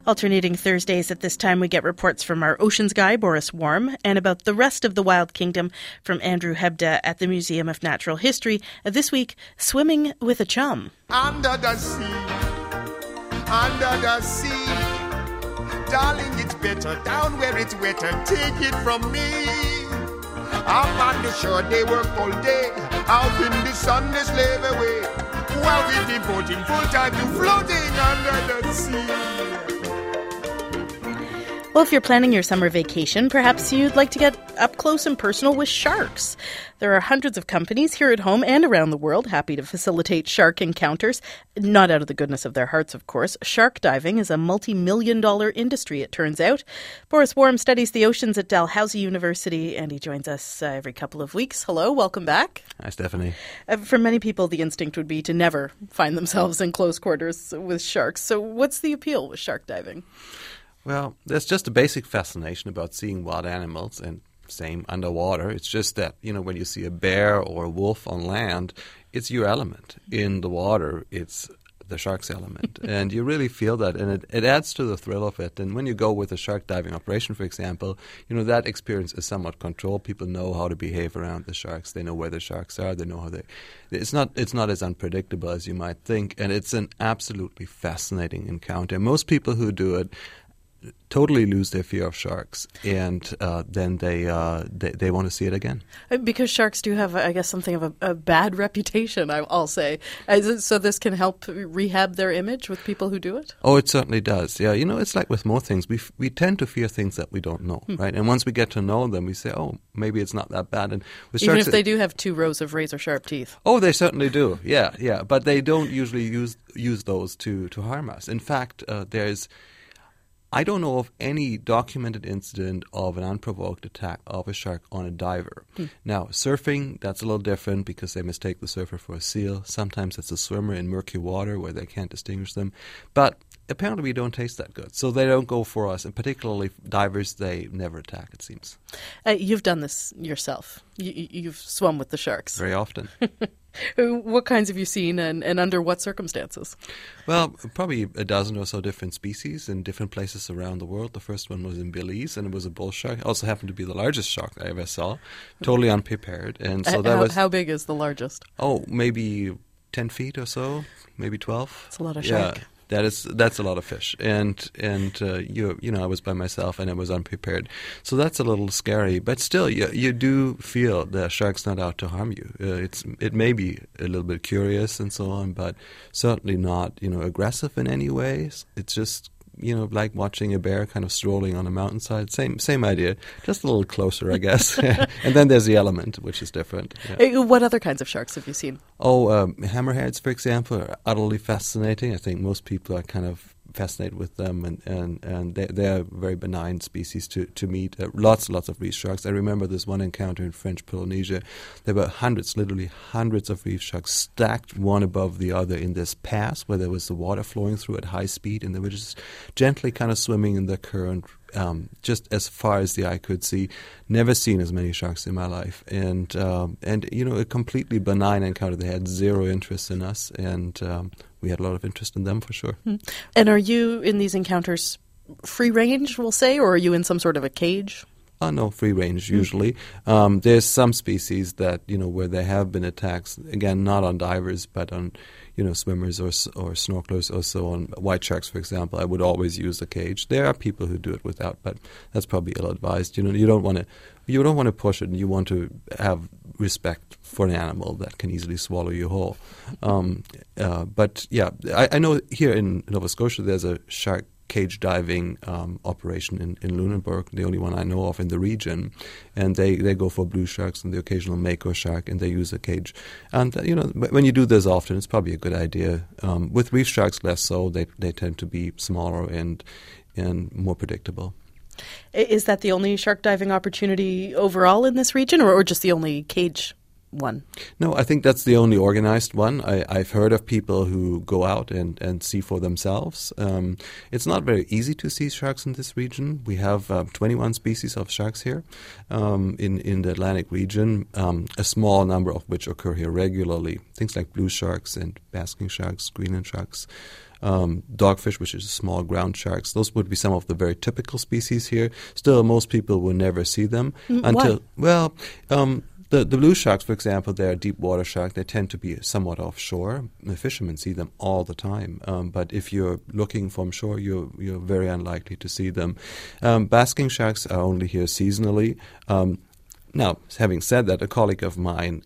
Alternating Thursdays at this time, we get reports from our oceans guy, Boris Worm, and about the rest of the wild kingdom from Andrew Hebda at the Museum of Natural History. This week, swimming with a chum. Under the sea, darling, it's better down where it's wetter. Take it from me. Up on the shore, they work all day. Out in the sun, they slave away. While we're devoting full time to floating under the sea. Well, if you're planning your summer vacation, perhaps you'd like to get up close and personal with sharks. There are hundreds of companies here at home and around the world happy to facilitate shark encounters. Not out of the goodness of their hearts, of course. Shark diving is a multi-million-dollar industry, it turns out. Boris Worm studies the oceans at Dalhousie University, and he joins us every couple of weeks. Hello, welcome back. Hi, Stephanie. For many people, the instinct would be to never find themselves in close quarters with sharks. So what's the appeal with shark diving? Well, there's just a basic fascination about seeing wild animals, and same underwater. It's just that, when you see a bear or a wolf on land, it's your element. In the water, it's the shark's element. And you really feel that, and it adds to the thrill of it. And when you go with a shark diving operation, for example, that experience is somewhat controlled. People know how to behave around the sharks. They know where the sharks are. They know how they... It's not as unpredictable as you might think, and it's an absolutely fascinating encounter. Most people who do it totally lose their fear of sharks, and then they want to see it again. Because sharks do have, I guess, something of a bad reputation, I'll say. So this can help rehab their image with people who do it? Oh, it certainly does. Yeah, it's like with most things. We tend to fear things that we don't know, right? And once we get to know them, we say, oh, maybe it's not that bad. And with even sharks, if they do have 2 rows of razor-sharp teeth. Oh, they certainly do. Yeah. But they don't usually use those to harm us. In fact, I don't know of any documented incident of an unprovoked attack of a shark on a diver. Now, surfing, that's a little different because they mistake the surfer for a seal. Sometimes it's a swimmer in murky water where they can't distinguish them. But apparently we don't taste that good, so they don't go for us. And particularly divers, they never attack, it seems. You've done this yourself. You've swum with the sharks. Very often. What kinds have you seen, and under what circumstances? Well, probably a dozen or so different species in different places around the world. The first one was in Belize, and it was a bull shark. It also happened to be the largest shark I ever saw, totally unprepared. And so how big is the largest? Oh, maybe 10 feet or so, maybe 12. That's a lot of shark. Yeah. That's a lot of fish, and I was by myself and I was unprepared, so that's a little scary. But still, you do feel the shark's not out to harm you. It may be a little bit curious and so on, but certainly not aggressive in any ways. It's just like watching a bear kind of strolling on a mountainside. Same idea, just a little closer, I guess. And then there's the element, which is different. Yeah. What other kinds of sharks have you seen? Oh, hammerheads, for example, are utterly fascinating. I think most people are kind of fascinated with them, and they're a very benign species to meet. Lots of reef sharks. I remember this one encounter in French Polynesia. There were literally hundreds of reef sharks stacked one above the other in this pass where there was the water flowing through at high speed, and they were just gently kind of swimming in the current, just as far as the eye could see. Never seen as many sharks in my life, and a completely benign encounter. They had zero interest in us, and we had a lot of interest in them for sure. And are you in these encounters free range, we'll say, or are you in some sort of a cage? No, free range usually. There's some species that where there have been attacks. Again, not on divers, but on swimmers or snorkelers. Also on white sharks, for example, I would always use a cage. There are people who do it without, but that's probably ill-advised. You don't want to push it, and you want to have respect for an animal that can easily swallow you whole. But yeah, I know here in Nova Scotia there's a shark cage diving operation in Lunenburg, the only one I know of in the region, and they go for blue sharks and the occasional mako shark, and they use a cage. And when you do this often, it's probably a good idea. With reef sharks, less so. They tend to be smaller and more predictable. Is that the only shark diving opportunity overall in this region, or just the only cage one? No, I think that's the only organized one. I've heard of people who go out and see for themselves. It's not very easy to see sharks in this region. We have 21 species of sharks here in the Atlantic region, a small number of which occur here regularly. Things like blue sharks and basking sharks, Greenland sharks. Dogfish, which is small ground sharks. Those would be some of the very typical species here. Still, most people will never see them until, the blue sharks, for example, they're a deep water shark. They tend to be somewhat offshore. The fishermen see them all the time. But if you're looking from shore, you're very unlikely to see them. Basking sharks are only here seasonally. Now, having said that, a colleague of mine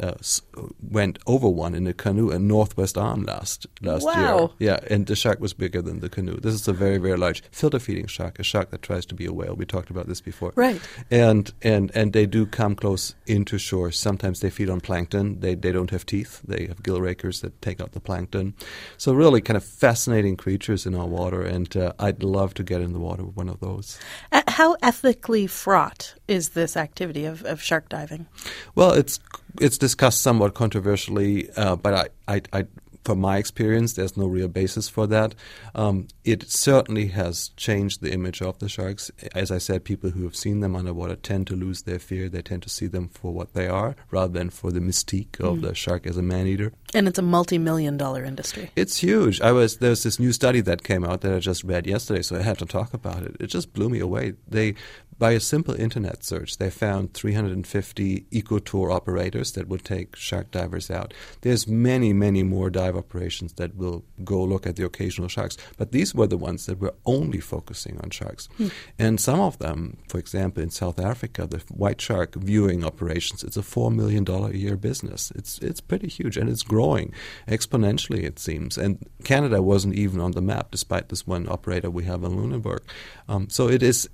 went over one in a canoe in Northwest Arm last year. Yeah, and the shark was bigger than the canoe. This is a very, very large filter-feeding shark, a shark that tries to be a whale. We talked about this before. Right. And they do come close into shore. Sometimes they feed on plankton. They don't have teeth. They have gill rakers that take out the plankton. So really kind of fascinating creatures in our water, and I'd love to get in the water with one of those. How ethically fraught is this activity of shark diving? Well, it's discussed somewhat controversially, but I from my experience, there's no real basis for that. It certainly has changed the image of the sharks. As I said, people who have seen them underwater tend to lose their fear. They tend to see them for what they are rather than for the mystique of the shark as a man-eater. And it's a multi-million-dollar industry. It's huge. There's this new study that came out that I just read yesterday, so I had to talk about it. It just blew me away. By a simple internet search, they found 350 eco-tour operators that would take shark divers out. There's many, many more dive operations that will go look at the occasional sharks. But these were the ones that were only focusing on sharks. And some of them, for example, in South Africa, the white shark viewing operations, it's a $4 million a year business. It's pretty huge, and it's growing exponentially, it seems. And Canada wasn't even on the map, despite this one operator we have in Lunenburg. So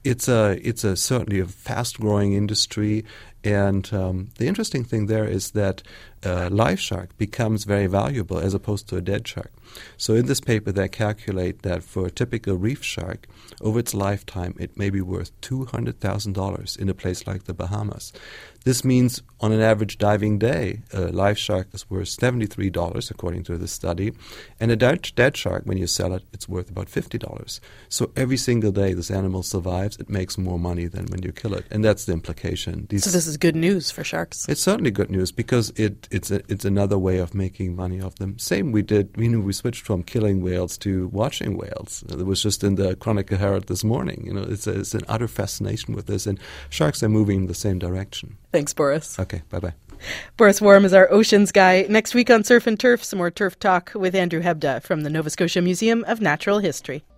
it's certainly a fast-growing industry, and the interesting thing there is that live shark becomes very valuable as opposed to a dead shark. So in this paper, they calculate that for a typical reef shark, over its lifetime, it may be worth $200,000 in a place like the Bahamas. This means on an average diving day, a live shark is worth $73, according to the study, and a dead shark, when you sell it, it's worth about $50. So every single day this animal survives, it makes more money than when you kill it, and that's the implication. So this is good news for sharks. It's certainly good news because it's another way of making money off them. Same we did, we switched from killing whales to watching whales. It was just in the Chronicle Herald this morning. It's an utter fascination with this, and sharks are moving in the same direction. Thanks, Boris. Okay, bye-bye. Boris Worm is our oceans guy. Next week on Surf and Turf, some more turf talk with Andrew Hebda from the Nova Scotia Museum of Natural History.